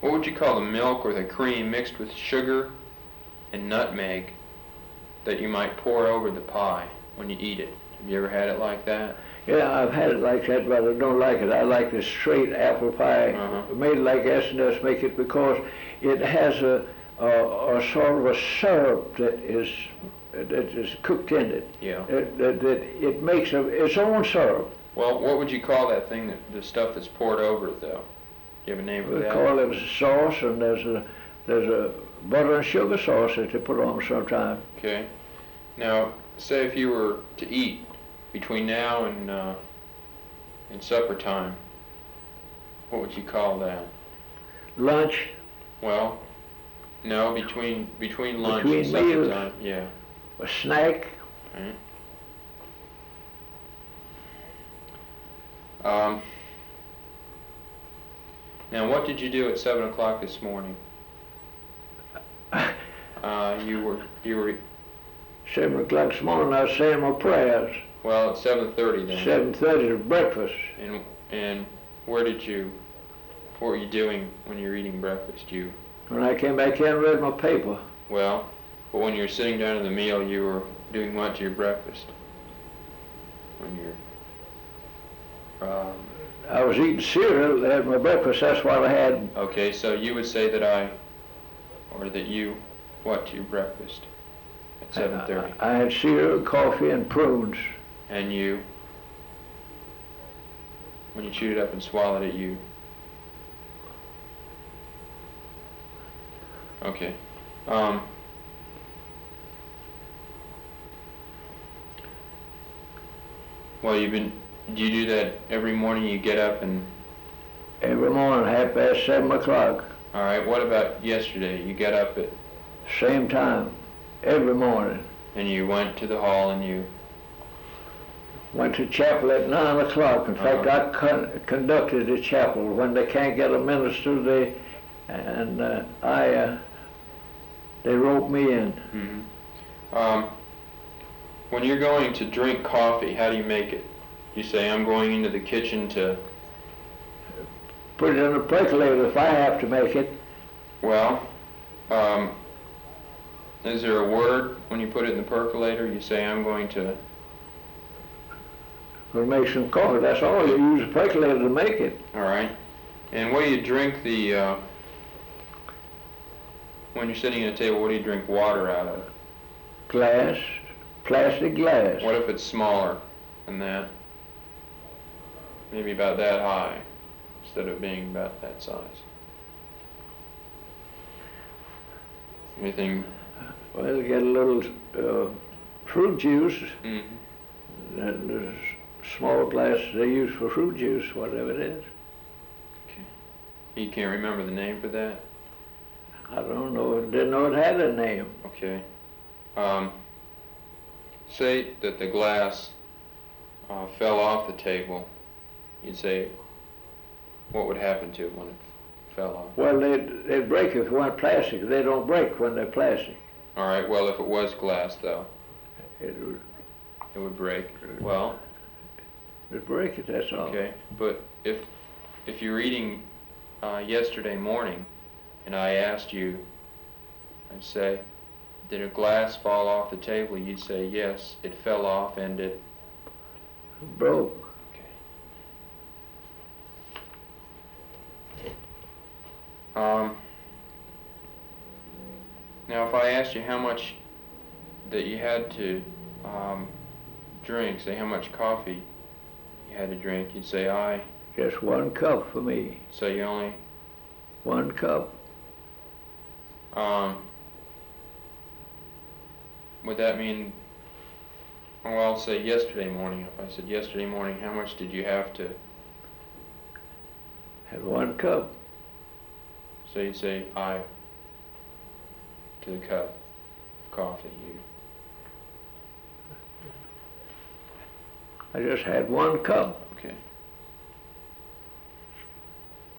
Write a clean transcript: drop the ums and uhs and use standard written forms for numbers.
What would you call the milk or the cream mixed with sugar and nutmeg that you might pour over the pie when you eat it? Have you ever had it like that? Yeah, I've had it like that, but I don't like it. I like the straight apple pie, made like S&S make it, because it has a sort of a syrup that is cooked in it. Yeah. It makes its own syrup. Well, what would you call that thing, the stuff that's poured over it, though? Do you have a name for that? We call it a sauce, and there's a butter and sugar sauce that they put on sometimes. Okay. Now, say if you were to eat between now and supper time, what would you call that? Lunch. Well, no, between lunch and supper meals. time. Yeah. A snack. Right. Now, what did you do at 7 o'clock this morning? You were 7 o'clock this morning, I was saying my prayers. Well, at 7:30 then. 7:30 is breakfast. And what were you doing when you were eating breakfast? When I came back in, read my paper. Well, but when you were sitting down to the meal, you were doing what to your breakfast? When you're I was eating cereal at my breakfast. That's what I had. Okay, so you would say that you, what to your breakfast at 7:30? I had cereal, coffee, and prunes. And when you chewed it up and swallowed it, you... Okay. Well, do you do that every morning? You get up and... Every morning, 7:30 o'clock. All right, what about yesterday? You get up at... Same time, every morning. And you went to the hall and you... Went to chapel at 9 o'clock. In fact, I conducted the chapel. When they can't get a minister, they rope me in. Mm-hmm. When you're going to drink coffee, how do you make it? You say, I'm going into the kitchen to... Put it in the percolator if I have to make it. Well, is there a word when you put it in the percolator? You say, I'm going to... We'll make some coffee. That's all. You use a percolator to make it. All right. And what do you drink when you're sitting at a table, what do you drink water out of? Glass, plastic glass. What if it's smaller than that? Maybe about that high, instead of being about that size. Anything? Well, you get a little fruit juice. Mm-hmm. And there's small glass they use for fruit juice, whatever it is. Okay. You can't remember the name for that? I don't know. Didn't know it had a name. Okay. Say that the glass fell off the table. You'd say, what would happen to it when it fell off? Well, they'd break if it weren't plastic. They don't break when they're plastic. All right. Well, if it was glass, though, It would break. Well, it'd break it. That's all. okay. But if you were eating yesterday morning, and I asked you, I'd say, did a glass fall off the table? You'd say, yes, it fell off and it Broke. Okay. Now, if I asked you how much that you had to drink, say how much coffee you had to drink, you'd say, Just 1 cup for me. So you only... 1 cup. Would that mean, well, I'll say yesterday morning. If I said yesterday morning, how much did you have to? Had 1 cup. So you'd say, to the cup of coffee. I just had 1 cup. Okay.